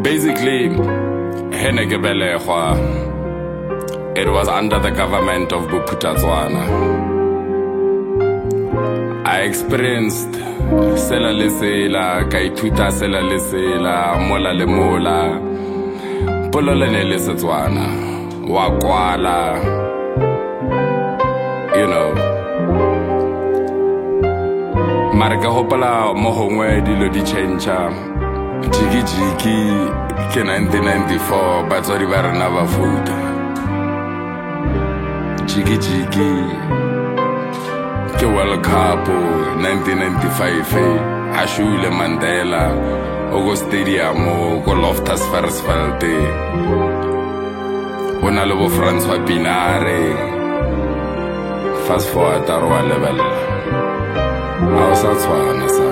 Basically, it was under the government of Bophuthatswana. I experienced sela le sela, ka ithuta sela le sela, mola le mola, pololo ne le Setswana, wa kwala, you know. Mara ka hopola mo gongwe dilo di change. Jiki ke 1994 batswadi ba rena ba futa. Jiki ke World Cup 1995 Ashule Mandela go stadium go Loftus Versfeld bona le bo François Pinare fast forward arwa level a sa tshwana sa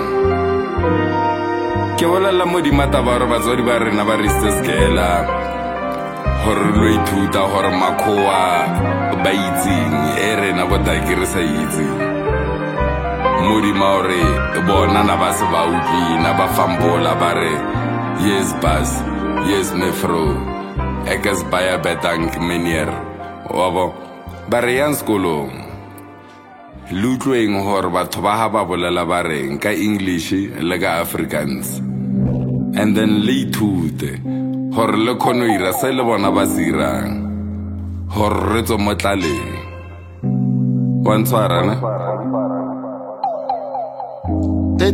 ke bolela mo di matabaro batswadi ba rena ba risteskela hore lo ithuta hore makhoa ba itseng rena bota ke re sa itseng mo di maore bona na ba se ba utlwi na ba fambola ba re yes bas yes mefro ekas baya betang menier wabo ba re yang skolong lutlweng hore batho ba ha ba bolela ba reng ka English le ka Afrikaans and then le ithute hore le khono ira se le bona ba sirang hore re tso motlaleng wa ntshwarana they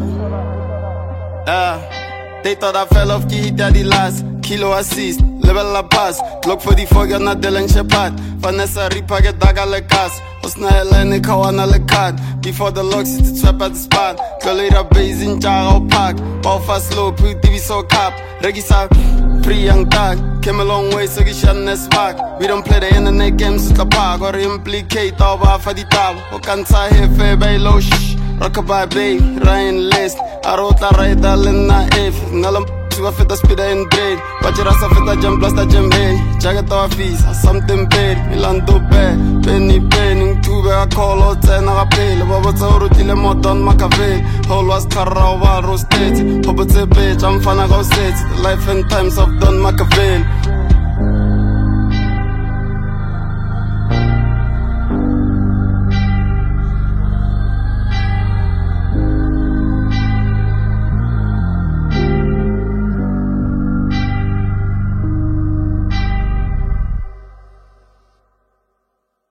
thought I fell off ki daddy last kilo assist level la pass Glock 44 ga na Dylan Shepard Vanessa Ripa get daga le gas Osna Helene kawana le card before the locks to trap at the spot Colera base in Jaro Park Bow fast slow put TV so cap Regisa free young tag came a long way so we shouldn't spark we don't play the internet games at the park or implicate over for the tab o can't hefe by low shh rockabye bay Ryan list I wrote la right alena if nalam to a feta speed and bread but you rasa feta jump plus the jump hey jacket of fees something bad milando bad penny penning to be a call out and a pay baba tsoro tile modon makave whole was karawa roasted hope it's a bitch I'm fana go set life and times of Don Machiavelli